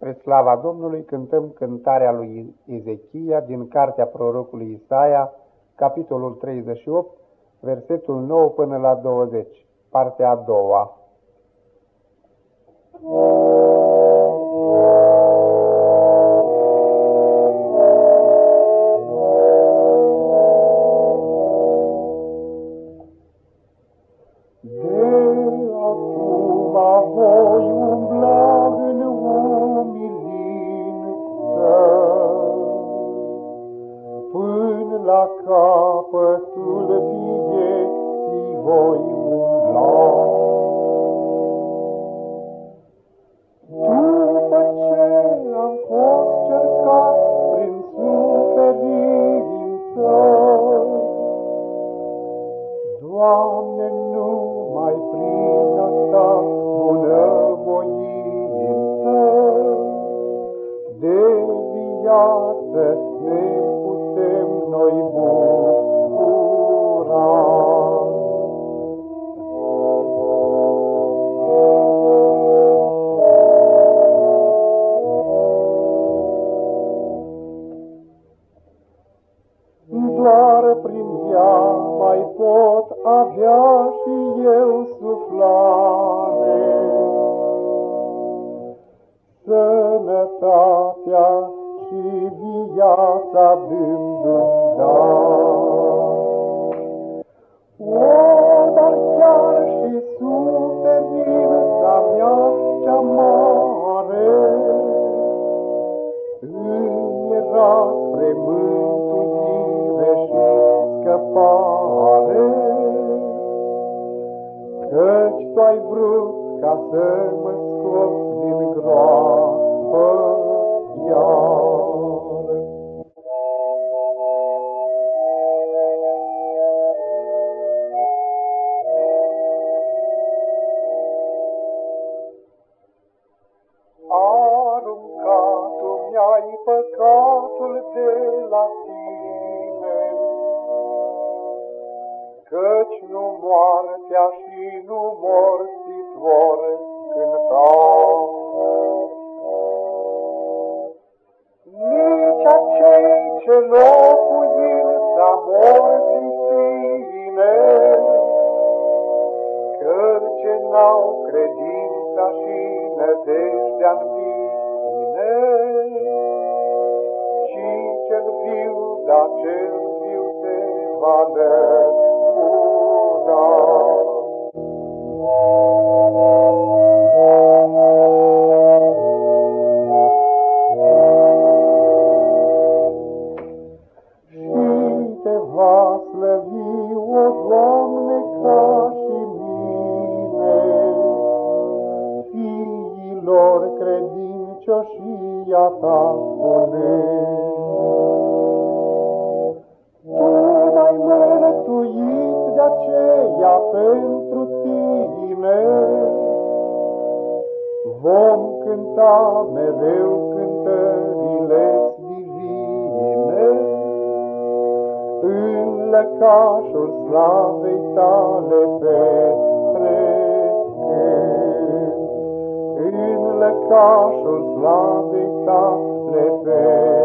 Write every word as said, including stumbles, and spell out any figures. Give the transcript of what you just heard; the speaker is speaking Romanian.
Spre slava Domnului cântăm cântarea lui Ezechia din cartea prorocului Isaia, capitolul treizeci și opt, versetul nouă până la douăzeci, partea a doua. La capătul vieții voi umbla. După ce am fost cercat prin suferință, Doamne, numai prin asta bunăvoință de viață ne putem noi bucura. Doar prin ea mai pot avea și eu suflare, sănătatea și viața dându-mi dar. O, dar chiar și suferința mea cea mare îmi era spre mântuire și scăpare, căci Tu ai vrut ca să mă scoți din groapă iar. Aruncat Tu mi-ai păcatul de la Tine, căci nu moartea și nu morții vor cânta. Nici acei ce locuința morții Tine, căci n-au credința și nădejdea-n Tine, ci cel viu, da cel viu te va lăuda. Va slăvi, o Doamne, ca și mine, fiilor credincioșia Ta spune. Tu m-ai mărtuit, de aceea pentru Tine vom cânta mereu cântările divine. În lăcașul slavei Tale petrecând, în lăcașul slavei Tale petrecând.